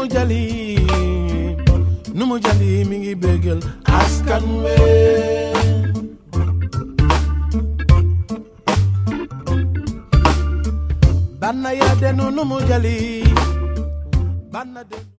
Numu Jali mi ngi bégal askan we banna ya denu Numu Jali banna de